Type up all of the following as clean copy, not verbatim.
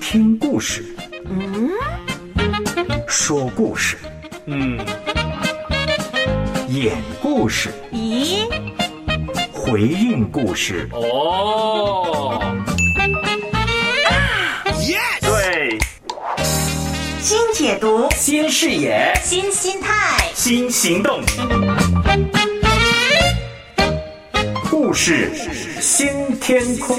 听故事，说故事，演故事， 咦， 回应故事。 哦， 对， 新解读， 新视野， 新心态， 新行动，故事新天空。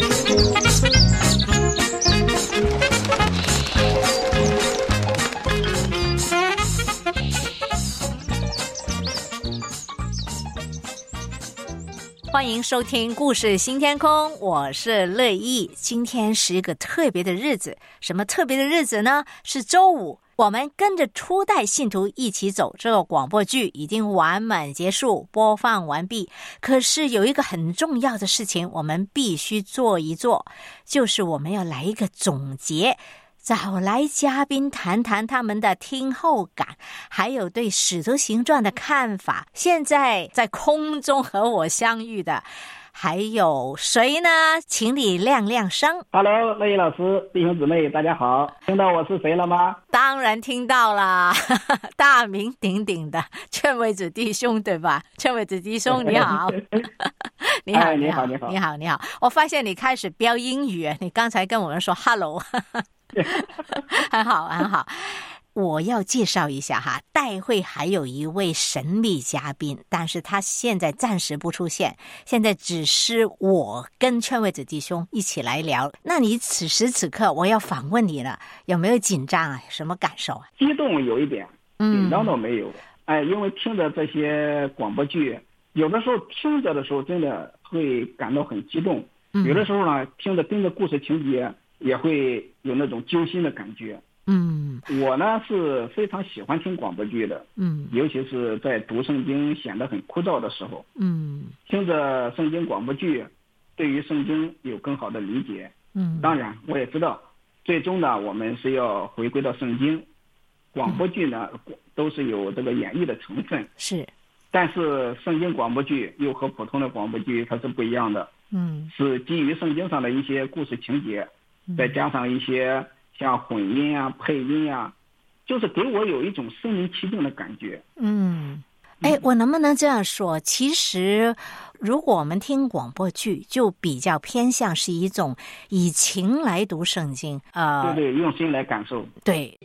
欢迎收听故事新天空，我是乐意。今天是一个特别的日子，什么特别的日子呢？是周五，我们跟着初代信徒一起走，这个广播剧已经完满结束，播放完毕。可是有一个很重要的事情我们必须做一做，就是我们要来一个总结，找来嘉宾谈谈他们的听后感，还有对《使徒行传》的看法。现在在空中和我相遇的还有谁呢？请你亮亮声。 Hello， 乐意老师，弟兄姊妹大家好，听到我是谁了吗？ 当然听到啦，大名鼎鼎的劝慰子弟兄，对吧？劝慰子弟兄你好。你好， 你好，你好， 你好，你好。我发现你开始飙英语，你刚才跟我们说 hello。 很好很好。我要介绍一下哈，待会还有一位神秘嘉宾，但是他现在暂时不出现，现在只是我跟劝慰子弟兄一起来聊。那你此时此刻我要访问你了，有没有紧张啊？什么感受啊？ 激动有一点，紧张倒没有。因为听着这些广播剧，有的时候听着的时候真的会感到很激动，有的时候呢听着跟着故事情节也会有那种揪心的感觉。我呢是非常喜欢听广播剧的，尤其是在读圣经显得很枯燥的时候，听着圣经广播剧，对于圣经有更好的理解。当然我也知道，最终呢我们是要回归到圣经，广播剧呢都是有这个演绎的成分， 是， 但是圣经广播剧又和普通的广播剧它是不一样的，是基于圣经上的一些故事情节，再加上一些像混音啊、配音啊，就是给我有一种身临其境的感觉。 我能不能这样说？其实，如果我们听广播剧，就比较偏向是一种以情来读圣经。 对，用心来感受。 对，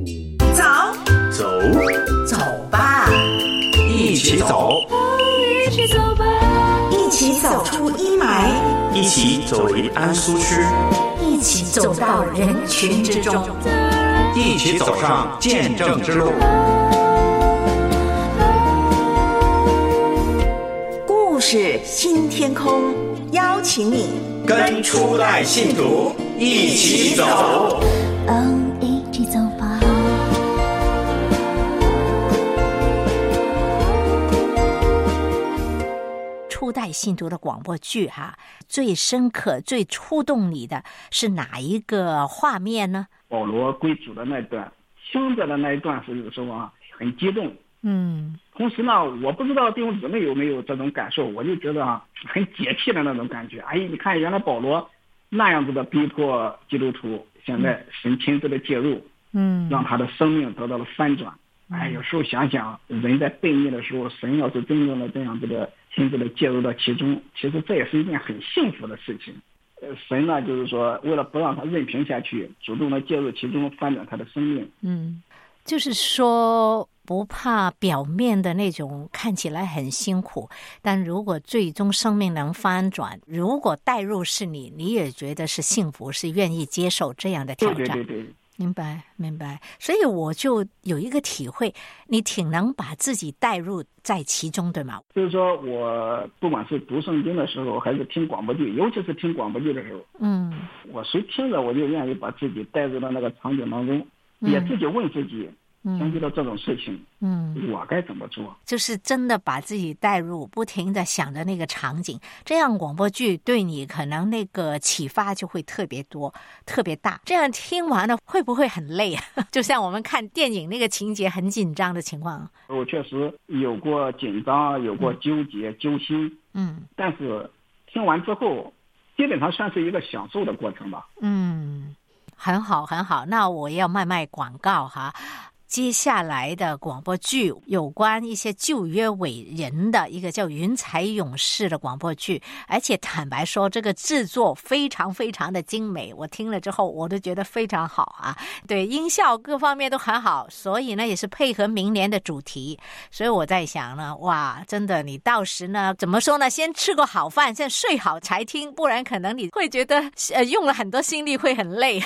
走吧， 一起走， 一起走吧， 一起走出阴霾， 一起走离安舒区， 一起走到人群之中， 一起走上见证之路。 故事新天空，邀请你跟初代信徒一起走。 一起走吧。 初代信徒的广播剧最深刻、最触动你的是哪一个画面呢？ 保罗归主的那段，听着的那一段是有时候很激动。同时呢，我不知道弟兄姊妹有没有这种感受，我就觉得很解气的那种感觉。你看原来保罗那样子的逼迫基督徒，现在神亲自的介入，让他的生命得到了翻转。有时候想想，人在悖逆的时候，神要是真正的这样子的亲自的介入到其中，其实这也是一件很幸福的事情。神呢，就是说为了不让他任凭下去，主动的介入其中，翻转他的生命。 就是说不怕表面的那种看起来很辛苦，但如果最终生命能翻转，如果带入是你也觉得是幸福，是愿意接受这样的挑战。 对， 明白。所以我就有一个体会，你挺能把自己带入在其中，对吗？ 就是说我不管是读圣经的时候，还是听广播剧，尤其是听广播剧的时候，我谁听着我就愿意把自己带入到那个场景当中，也自己问自己，像遇到这种事情，我该怎么做？ 就是真的把自己带入，不停的想着那个场景，这样广播剧对你可能那个启发就会特别多、特别大。这样听完了会不会很累啊？就像我们看电影那个情节很紧张的情况。 我确实有过紧张，有过纠结、揪心，但是听完之后，基本上算是一个享受的过程吧。 很好很好，那我要卖广告哈。接下来的广播剧有关一些救约伟人的一个叫《云彩勇士》的广播剧，而且坦白说这个制作非常非常的精美，我听了之后我都觉得非常好啊，对，音效各方面都很好，所以呢也是配合明年的主题，所以我在想呢，哇，真的你到时呢怎么说呢，先吃个好饭，先睡好才听，不然可能你会觉得用了很多心力会很累。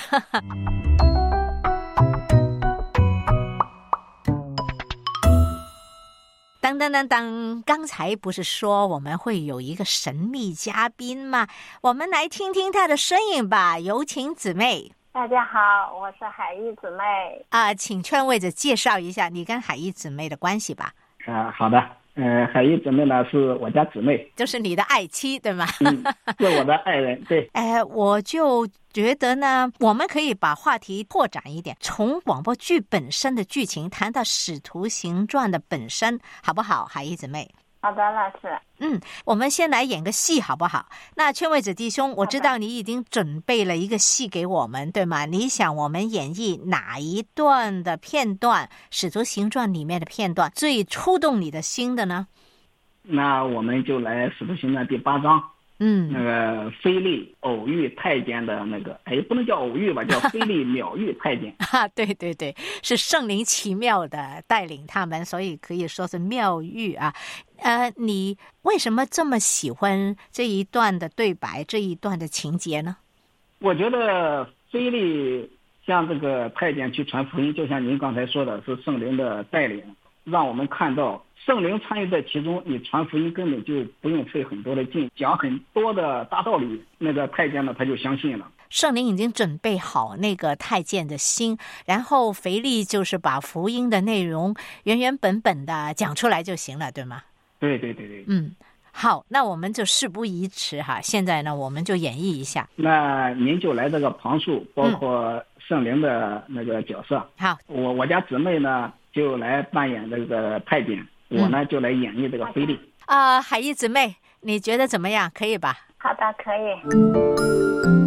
当当当当，刚才不是说我们会有一个神秘嘉宾吗？我们来听听他的声音吧，有请姊妹。 大家好，我是海义姊妹。 请劝位子介绍一下你跟海义姊妹的关系吧。 好的。海义姊妹呢是我家姊妹， 就是你的爱妻对吗？ 是我的爱人，对。 我就觉得呢，我们可以把话题拓展一点，从广播剧本身的剧情谈到《使徒行传》的本身，好不好，海义姊妹？ 好的，老师。 我们先来演个戏好不好？那劝位子弟兄，我知道你已经准备了一个戏给我们，对吗？你想我们演绎哪一段的片段，《使徒行传》里面的片段最触动你的心的呢？ 那我们就来《使徒行传》第8章。那个腓力偶遇太监的那个，不能叫偶遇吧，叫腓力秒遇太监。 对对对，是圣灵奇妙的带领他们，所以可以说是妙遇啊。你为什么这么喜欢这一段的对白，这一段的情节呢？ 我觉得腓力向这个太监去传福音，就像您刚才说的，是圣灵的带领，让我们看到圣灵参与在其中，你传福音根本就不用费很多的劲，讲很多的大道理，那个太监呢他就相信了。 圣灵已经准备好那个太监的心，然后腓力就是把福音的内容原原本本的讲出来就行了，对吗？ 对对对对。 好，那我们就事不宜迟哈，现在呢我们就演绎一下。 那您就来这个旁述，包括圣灵的那个角色。 好， 我家姊妹呢就来扮演这个太监，我呢就来演绎这个腓力。 海义姊妹，你觉得怎么样？可以吧？ 好的，可以。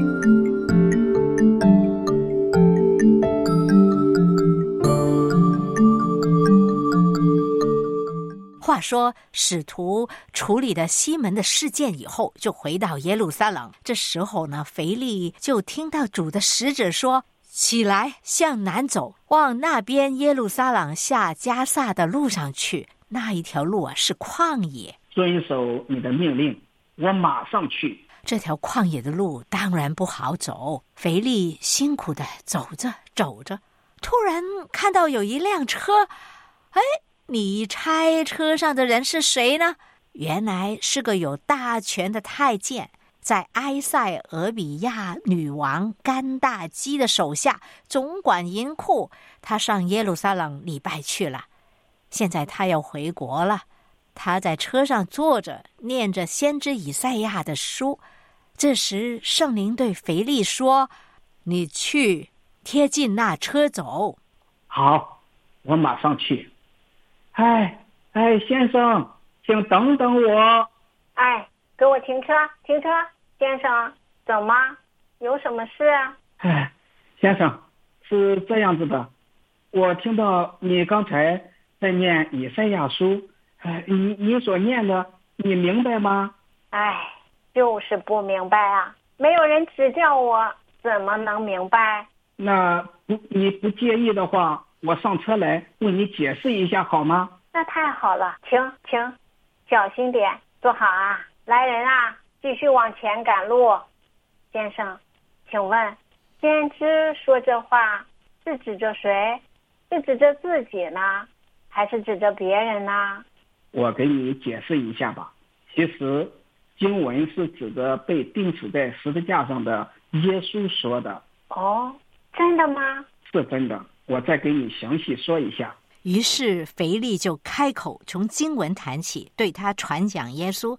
话说使徒处理了西门的事件以后，就回到耶路撒冷。这时候呢，腓力就听到主的使者说，起来向南走，往那边耶路撒冷下加萨的路上去，那一条路是旷野， 遵守你的命令，我马上去。 这条旷野的路当然不好走，腓力辛苦的走着走着，突然看到有一辆车。你猜车上的人是谁呢？原来是个有大权的太监，在埃塞俄比亚女王甘大基的手下总管银库，他上耶路撒冷礼拜去了，现在他要回国了。他在车上坐着，念着先知以赛亚的书。这时圣灵对腓力说，你去贴近那车走。 好，我马上去。先生，请等等我。 给我停车，停车。先生，走吗？有什么事啊？ 先生，是这样子的，我听到你刚才在念以赛亚书，你所念的，你明白吗？ 就是不明白啊，没有人指教我，怎么能明白？ 那你不介意的话，我上车来为你解释一下好吗？ 那太好了，请，小心点，坐好啊。来人啊，继续往前赶路。先生，请问，先知说这话是指着谁？是指着自己呢，还是指着别人呢？ 我给你解释一下吧。其实经文是指着被钉死在十字架上的耶稣说的。 真的吗？ 是真的，我再给你详细说一下。 于是腓力就开口从经文谈起，对他传讲耶稣。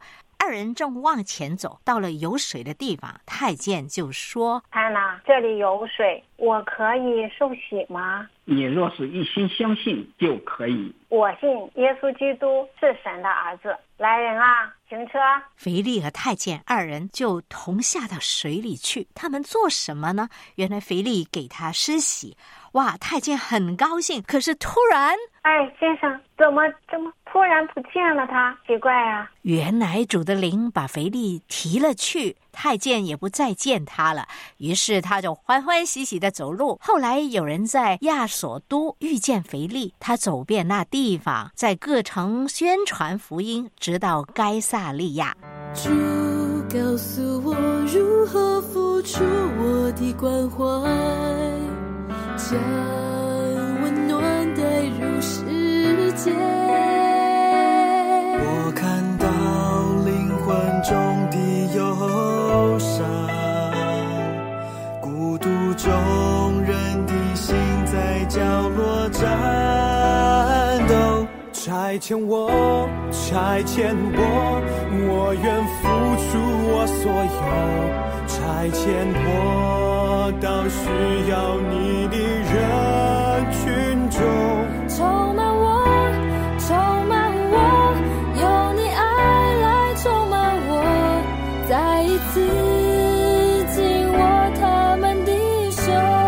二人正往前走，到了有水的地方，太监就说： 安娜，这里有水，我可以受洗吗？ 你若是一心相信，就可以。 我信耶稣基督是神的儿子。来人啊，停车！ 腓力和太监二人就同下到水里去。他们做什么呢？原来腓力给他施洗。哇，太监很高兴，可是突然， 哎，先生，怎么突然不见了他？奇怪啊！ 原来主的灵把腓力提了去，太监也不再见他了，于是他就欢欢喜喜的走路。后来有人在亚索都遇见腓力，他走遍那地方，在各城宣传福音，直到该撒利亚。 主告诉我如何付出我的关怀，将温暖带入世界。 我看到灵魂中的忧伤，孤独中人的心在角落战斗。差遣我，差遣我愿付出我所有，差遣我到需要你的人群中。 充满我，充满我，有你爱来充满我，再一次紧握他们的手。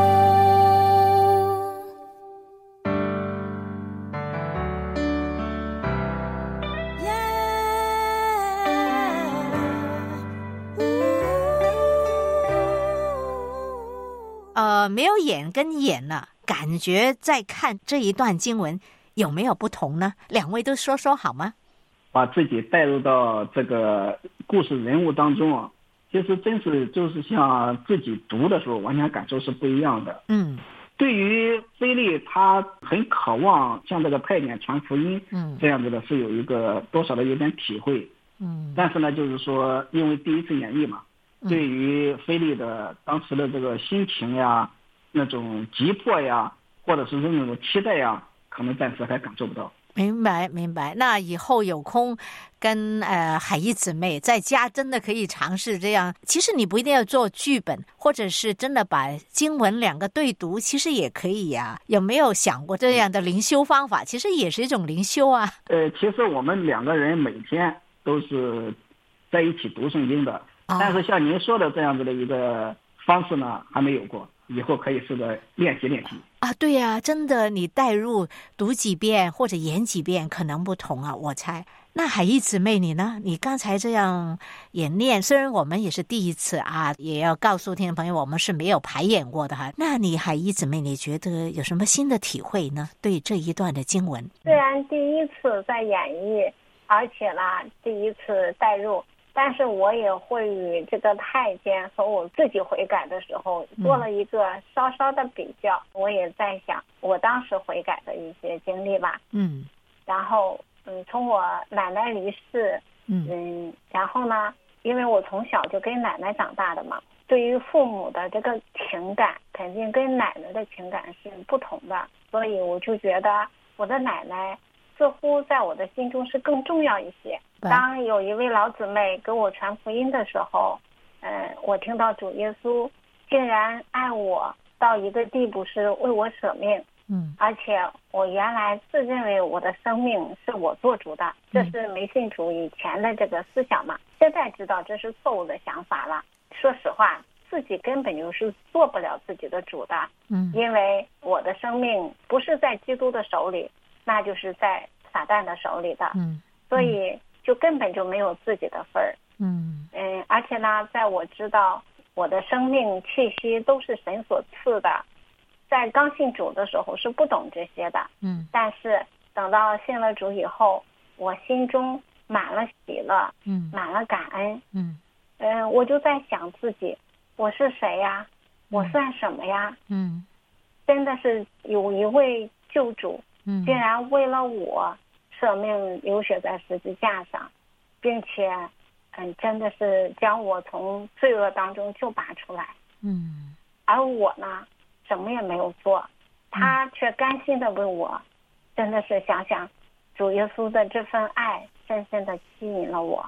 没有眼跟眼了，感觉在看这一段经文有没有不同呢？两位都说说好吗？ 把自己带入到这个故事人物当中啊，其实真是就是像自己读的时候，完全感受是不一样的。对于腓力，他很渴望向这个太监传福音，这样子的是有一个多少的有点体会。但是呢，就是说因为第一次演绎嘛，对于腓力的当时的这个心情呀，那种急迫呀，或者是那种期待呀，可能暂时还感受不到。 明白。那以后有空跟海怡姊妹在家真的可以尝试这样。其实你不一定要做剧本，或者是真的把经文两个对读，其实也可以呀。有没有想过这样的灵修方法？其实也是一种灵修啊。 其实我们两个人每天都是在一起读圣经的，但是像您说的这样子的一个方式呢，还没有过。以后可以试着练习啊！ 对呀，真的，你带入读几遍或者演几遍可能不同啊，我猜。那海怡姊妹你呢？你刚才这样演练，虽然我们也是第一次啊，也要告诉听众朋友，我们是没有排演过的哈。那你海怡姊妹，你觉得有什么新的体会呢？对这一段的经文， 虽然第一次在演绎，而且呢第一次带入。但是我也会与这个太监和我自己悔改的时候做了一个稍稍的比较，我也在想我当时悔改的一些经历吧。然后从我奶奶离世，然后呢，因为我从小就跟奶奶长大的嘛，对于父母的这个情感肯定跟奶奶的情感是不同的，所以我就觉得我的奶奶似乎在我的心中是更重要一些。当有一位老姊妹给我传福音的时候，我听到主耶稣竟然爱我到一个地步是为我舍命，而且我原来自认为我的生命是我做主的，这是没信主以前的这个思想嘛。现在知道这是错误的想法了。说实话，自己根本就是做不了自己的主的，因为我的生命不是在基督的手里，那就是在撒旦的手里的，所以就根本就没有自己的份儿。而且呢，在我知道我的生命气息都是神所赐的，在刚信主的时候是不懂这些的，但是等到信了主以后，我心中满了喜乐，满了感恩，我就在想自己，我是谁呀？我算什么呀？真的是有一位救主，竟然为了我舍命流血在十字架上，并且真的是将我从罪恶当中救拔出来。而我呢，什么也没有做，他却甘心的为我，真的是想想主耶稣的这份爱深深的吸引了我。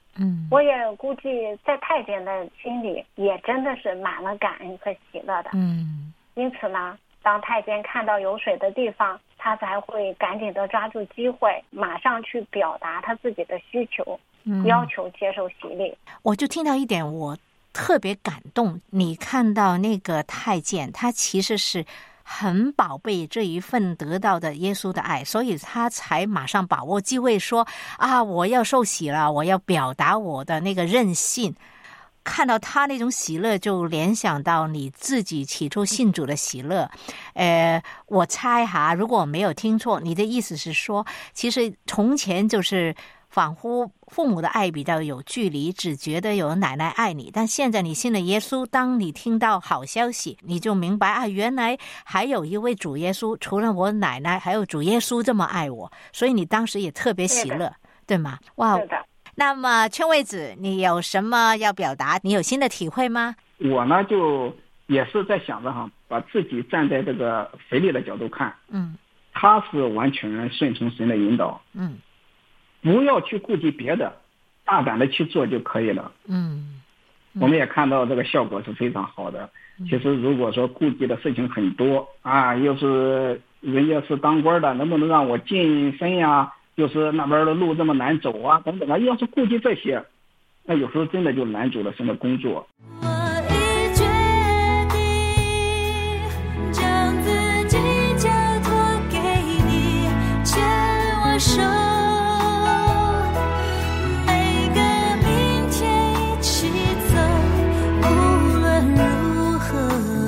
我也估计在太监的心里也真的是满了感恩和喜乐的。因此呢，当太监看到有水的地方，他才会赶紧的抓住机会，马上去表达他自己的需求，要求接受洗礼。 我就听到一点，我特别感动。你看到那个太监，他其实是很宝贝这一份得到的耶稣的爱，所以他才马上把握机会说啊，我要受洗了，我要表达我的那个任性。看到他那种喜乐，就联想到你自己起初信主的喜乐。我猜哈，如果我没有听错，你的意思是说，其实从前就是仿佛父母的爱比较有距离，只觉得有奶奶爱你，但现在你信了耶稣，当你听到好消息，你就明白啊，原来还有一位主耶稣，除了我奶奶，还有主耶稣这么爱我，所以你当时也特别喜乐，对吗？哇， 是的。 那么圈位子，你有什么要表达？你有新的体会吗？ 我呢，就也是在想着哈，把自己站在这个腓力的角度看，他是完全顺从神的引导，不要去顾及别的，大胆的去做就可以了。我们也看到这个效果是非常好的。其实如果说顾及的事情很多啊，又是人家是当官的，能不能让我晋升呀？就是那边的路这么难走啊，等等啊，要是顾及这些，那有时候真的就拦阻了神的工作。 我已决定将自己交托给你，牵我手，每个明天一起走，无论如何，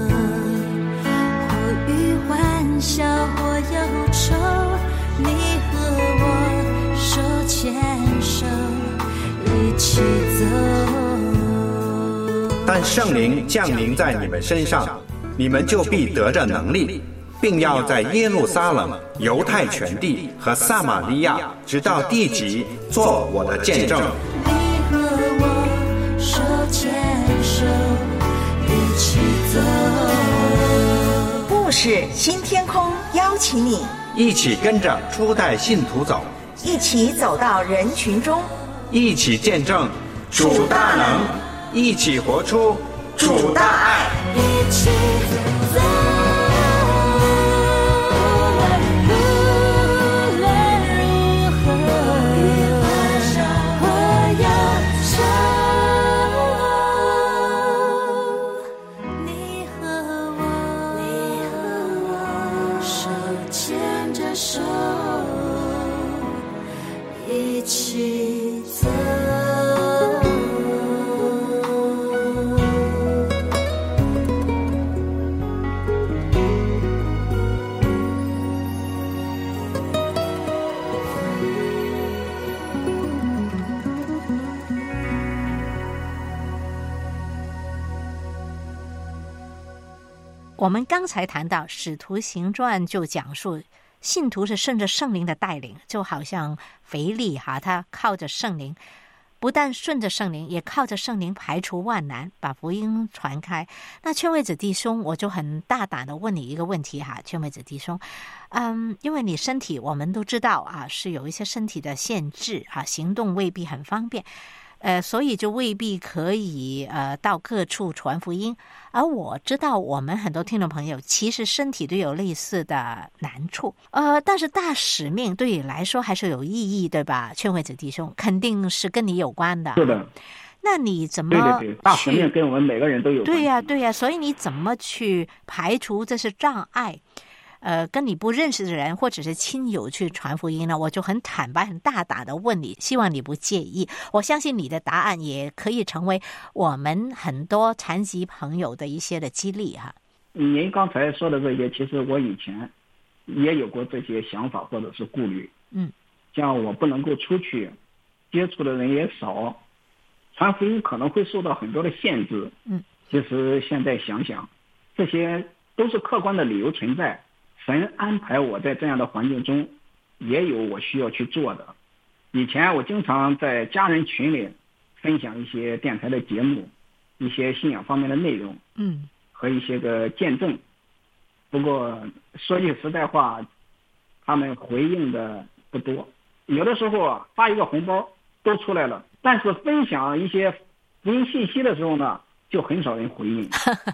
或余欢笑或忧愁，你和我手牵手一起走。 但圣灵降临在你们身上，你们就必得着能力，并要在耶路撒冷、犹太全地和撒玛利亚直到地极做我的见证。 你和我手牵手一起走。 故事新天空邀请你一起跟着初代信徒走， 一起走到人群中， 一起见证主大能，一起活出主大爱。 一起走，无论如何，我要走。你和我手牵着手一起走。 我们刚才谈到《使徒行传》，就讲述信徒是顺着圣灵的带领，就好像腓力他靠着圣灵，不但顺着圣灵，也靠着圣灵排除万难，把福音传开。那圈位子弟兄，我就很大胆的问你一个问题圈位子弟兄，因为你身体我们都知道是有一些身体的限制行动未必很方便。所以就未必可以到各处传福音。而我知道我们很多听众朋友其实身体都有类似的难处，但是大使命对你来说还是有意义，对吧？圈位子弟兄肯定是跟你有关的。 是的。 那你怎么对，大使命跟我们每个人都有关。 对呀，所以你怎么去排除这些障碍？跟你不认识的人或者是亲友去传福音呢？我就很坦白很大胆的问你，希望你不介意。我相信你的答案也可以成为我们很多残疾朋友的一些的激励您刚才说的这些，其实我以前也有过这些想法或者是顾虑。像我不能够出去，接触的人也少，传福音可能会受到很多的限制。其实现在想想，这些都是客观的理由存在。神安排我在这样的环境中，也有我需要去做的。以前我经常在家人群里分享一些电台的节目，一些信仰方面的内容，和一些个见证。不过说句实在话，他们回应的不多。有的时候发一个红包， 都出来了，但是分享一些福音信息的时候呢，就很少人回应。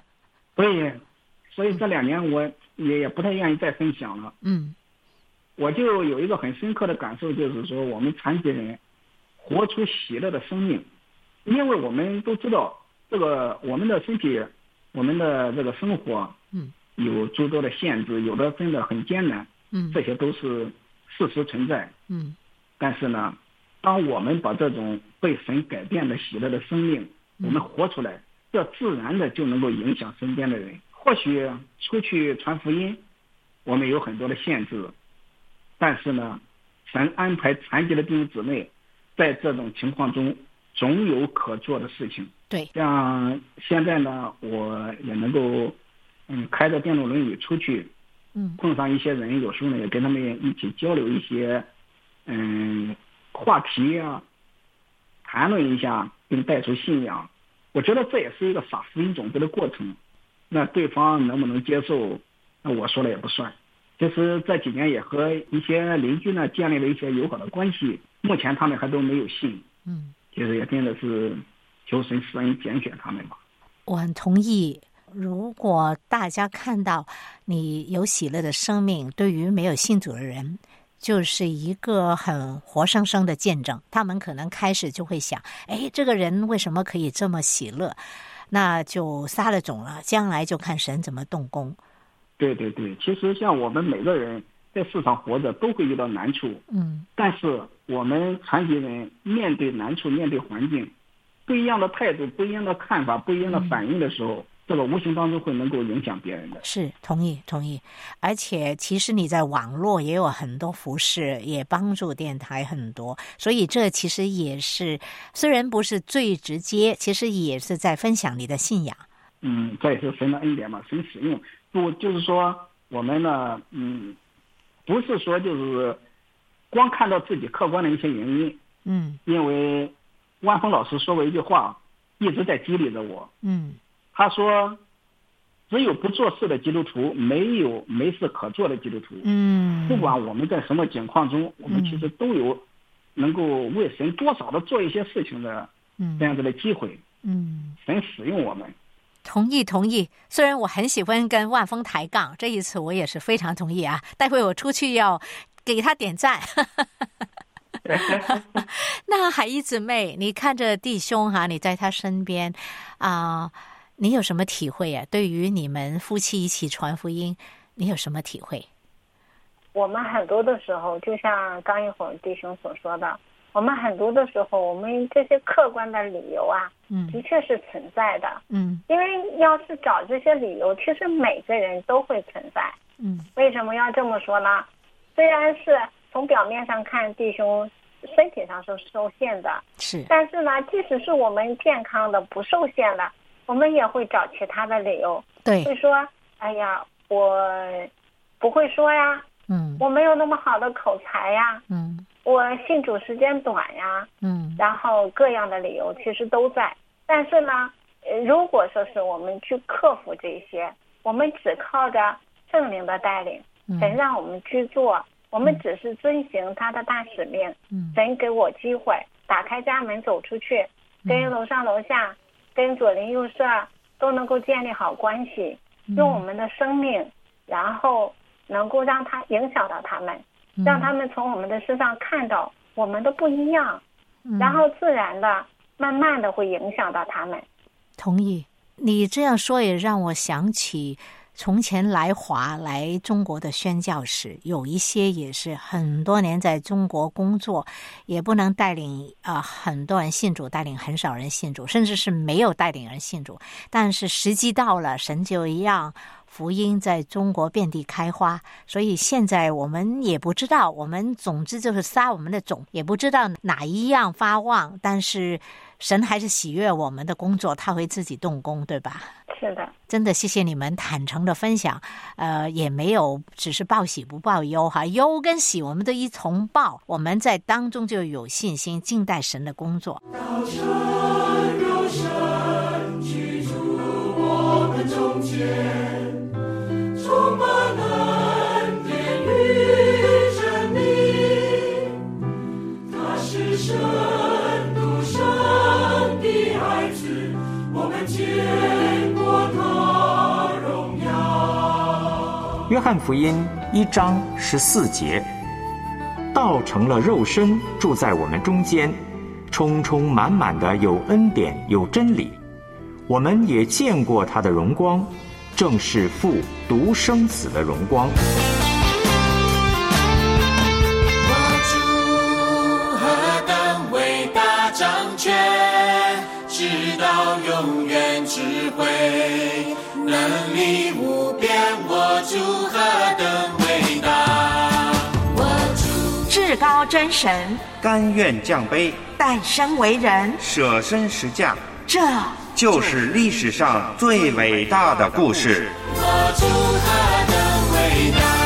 所以这2年我也不太愿意再分享了。我就有一个很深刻的感受，就是说我们残疾人活出喜乐的生命，因为我们都知道这个我们的身体，我们的这个生活，有诸多的限制，有的真的很艰难，这些都是事实存在。但是呢，当我们把这种被神改变的喜乐的生命，我们活出来，这自然的就能够影响身边的人。或许出去传福音，我们有很多的限制，但是呢，神安排残疾的弟兄姊妹在这种情况中总有可做的事情。 对， 像现在呢，我也能够开着电动轮椅出去，碰上一些人，有时候呢也跟他们一起交流一些话题啊，谈论一下，并带出信仰。我觉得这也是一个撒福音种子的过程。那对方能不能接受，那我说了也不算。其实这几年也和一些邻居呢建立了一些友好的关系，目前他们还都没有信。其实也真的是求神施恩拣选他们吧。 我很同意，如果大家看到你有喜乐的生命，对于没有信主的人就是一个很活生生的见证。他们可能开始就会想，这个人为什么可以这么喜乐，那就撒了种了，将来就看神怎么动工。 对，其实像我们每个人在世上活着都会遇到难处，但是我们残疾人面对难处，面对环境，不一样的态度，不一样的看法，不一样的反应的时候，这个无形当中会能够影响别人的。 是，同意。而且其实你在网络也有很多服事，也帮助电台很多，所以这其实也是虽然不是最直接，其实也是在分享你的信仰。 这也是神的恩典嘛，神使用。不就是说我们呢，不是说就是光看到自己客观的一些原因。因为万峰老师说过一句话，一直在激励着我。他说，只有不做事的基督徒，没有没事可做的基督徒。不管我们在什么境况中，我们其实都有能够为神多少的做一些事情的这样子的机会。神使用我们。 同意。虽然我很喜欢跟万峰抬杠，这一次我也是非常同意啊。待会我出去要给他点赞。那海一姊妹，你看着弟兄你在他身边你有什么体会啊？对于你们夫妻一起传福音，你有什么体会？ 我们很多的时候，就像刚一会儿弟兄所说的，我们很多的时候，我们这些客观的理由的确是存在的。因为要是找这些理由，其实每个人都会存在。为什么要这么说呢？虽然是从表面上看，弟兄身体上是受限的，但是呢，即使是我们健康的、不受限的，我们也会找其他的理由。会说，哎呀，我不会说呀，我没有那么好的口才呀，我信主时间短呀，然后各样的理由其实都在。但是呢，如果说是我们去克服这些，我们只靠着圣灵的带领，神让我们去做，我们只是遵行他的大使命。神给我机会，打开家门走出去，跟楼上楼下，跟左邻右舍都能够建立好关系，用我们的生命，然后能够让他影响到他们，让他们从我们的身上看到我们的不一样，然后自然的慢慢的会影响到他们。 同意。你这样说也让我想起从前来中国的宣教士，有一些也是很多年在中国工作，也不能带领很多人信主，带领很少人信主，甚至是没有带领人信主。但是时机到了，神就让福音在中国遍地开花。所以现在我们也不知道，我们总之就是撒我们的种，也不知道哪一样发旺，但是神还是喜悦我们的工作，他会自己动工，对吧？ 是的， 真的谢谢你们坦诚的分享，也没有只是报喜不报忧忧跟喜我们都一同报，我们在当中就有信心静待神的工作。 道成肉身居住我们中间，充满恩典与真理，他是神约翰福音1章14节，道成了肉身，住在我们中间，充充满满的有恩典有真理。我们也见过他的荣光，正是父独生子的荣光。 直到永远智慧，能力无边，我主何等伟大！我主至高真神， 甘愿降卑， 诞生为人， 舍身实价， 这就是历史上最伟大的故事。 我主何等伟大！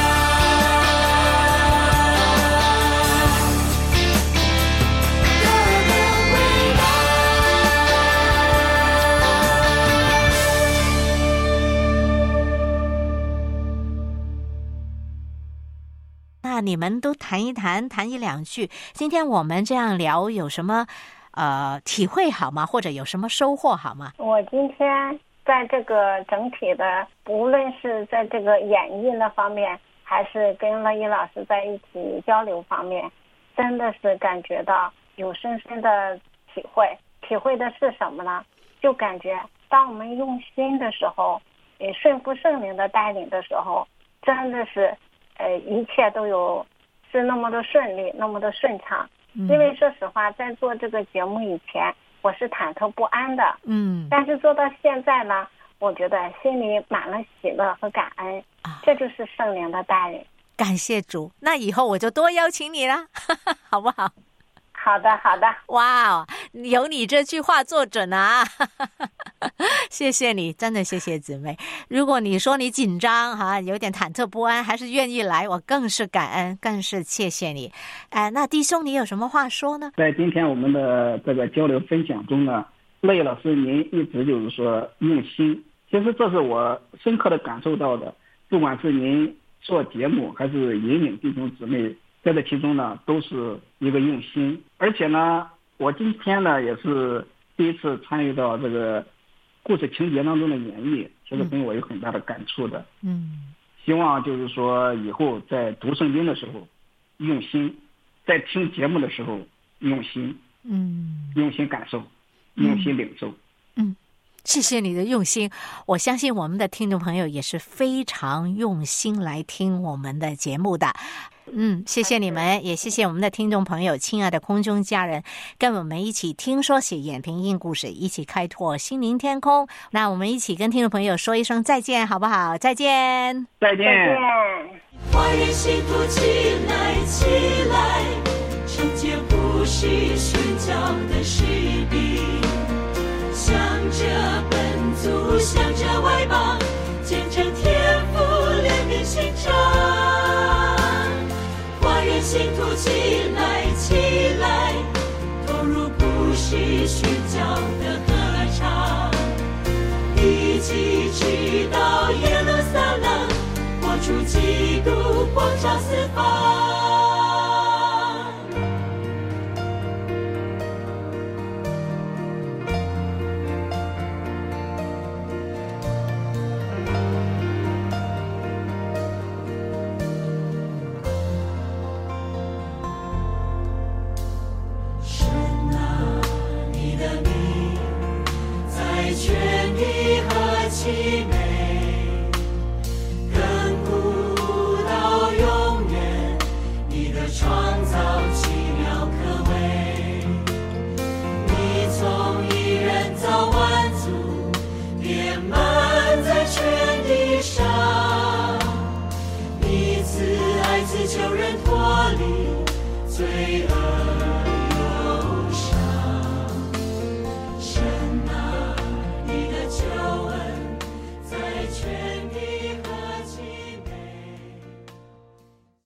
那你们都谈一谈，谈一两句。今天我们这样聊，有什么体会好吗？或者有什么收获好吗？ 我今天在这个整体的，无论是在这个演绎的方面，还是跟乐一老师在一起交流方面，真的是感觉到有深深的体会。体会的是什么呢？就感觉当我们用心的时候，也顺服圣灵的带领的时候，真的是一切都是那么的顺利，那么的顺畅。因为说实话，在做这个节目以前，我是忐忑不安的。但是做到现在呢，我觉得心里满了喜乐和感恩，这就是圣灵的带领。 感谢主，那以后我就多邀请你了，好不好？ 好的，好的。 哇，有你这句话做准啊！谢谢你，真的谢谢姊妹。如果你说你紧张有点忐忑不安，还是愿意来，我更是感恩，更是谢谢你。那弟兄，你有什么话说呢？ 在今天我们的这个交流分享中呢，乐意老师您一直就是说用心，其实这是我深刻的感受到的。不管是您做节目，还是引领弟兄姊妹，在这其中呢，都是一个用心。而且呢，我今天呢也是第一次参与到这个故事情节当中的演绎，其实跟我有很大的感触的。希望就是说以后在读圣经的时候用心，在听节目的时候用心，用心感受，用心领受。 谢谢你的用心，我相信我们的听众朋友也是非常用心来听我们的节目的。谢谢你们，也谢谢我们的听众朋友，亲爱的空中家人，跟我们一起听说写演评印故事，一起开拓心灵天空。那我们一起跟听众朋友说一声再见，好不好？再见， 再见。 花园信徒起来，起来，圣洁不是宣教的士兵，向着本族，向着外邦，见证天父怜悯心肠。花园信徒起来，起来，投入不是宣教的歌唱，一起直到耶路撒冷，活出基督光照四方。凄美，亘古到永远，你的创造奇妙可畏。你从一人造万族，遍满在全地上。你慈爱自救人脱离罪恶。